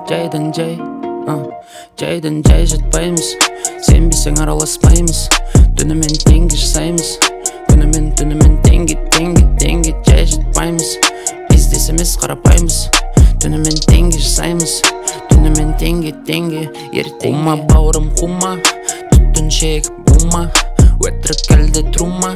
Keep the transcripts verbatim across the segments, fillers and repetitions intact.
жайдан жай жайдан жай жатпаймыз, сенбесең араласпаймыз, түнімен теңге жасаймыз, күнімен түнімен теңге теңге теңге жай жатпаймыз, бизнес емес қарапаймыз, түнімен теңге жасаймыз, түнімен теңге теңге ертеңге. Қума бауырым қума, түттін шегіп бума, өтірік әлде трума,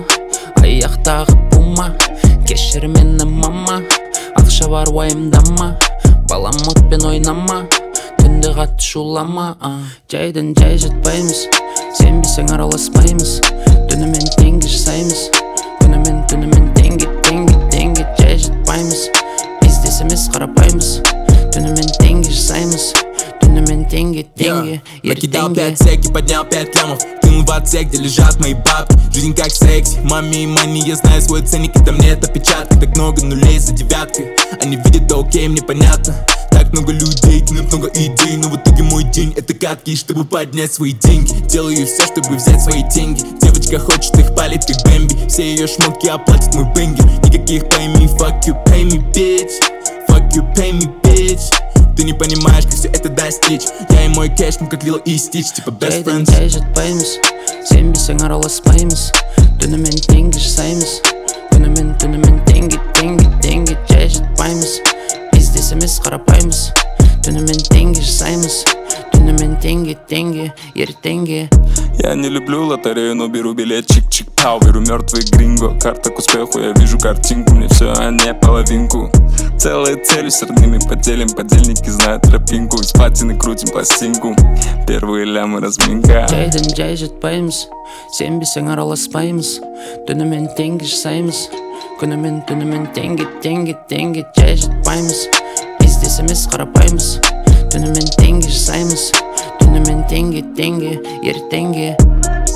аяқтағы бума, кешір мені мама, ақша бар уайымдама, балам отпен ойнама, түнде қатты шулама. Жайдан жай жатпаймыз, сенбесең араласпаймыз, түнімен теңге жасаймыз, күнімен түнімен теңге теңге теңге жай жатпаймыз, бизнес емес қарапаймыз, түнімен теңге жасаймыз, түнімен теңге теңге Накидал пять сек и поднял пять лямов, кинул в отсек, где лежат мои бабки. Жизнь как секси, маме и мани, я знаю свой ценник, и там нет опечатки. Так много нулей за девяткой, они видят, да окей, мне понятно. Так много людей, кинут много идей, но в итоге мой день это катки, чтобы поднять свои деньги. Делаю все, чтобы взять свои деньги. Девочка хочет их палить, как Бэмби, все ее шмотки оплатит мой бенгер. Никаких пойми, fuck you, pay me, bitch, fuck you, pay me, bitch. Ты не понимаешь, как все это достичь. Я и мой кэш, мы как Лило и Стич, типа best friends. Жайдан жай жатпаймыз, сенбесең араласпаймыз, түнімен теңге жасаймыз, күнімен түнімен теңге теңге теңге жай жатпаймыз, бизнес емес қарапаймыз, түнімен теңге жасаймыз, түнімен теңге теңге ертеңге. Я не люблю лотерею, но беру билет чик-чик-пау. Беру мертвый гринго, карта к успеху. Я вижу картинку, мне все, а не половинку. Целая цель, с родными поделим. Подельники знают тропинку, из патины крутим пластинку. Первые лямы разминка. Жайдан жай жатпаймыз, сенбесең араласпаймыз, түнімен теңге жасаймыз, күнімен түнімен теңге теңге теңге жай жатпаймыз, бизнес емес қарапаймыз, түнімен теңге жасаймыз, түнімен теңге теңге ертеңге.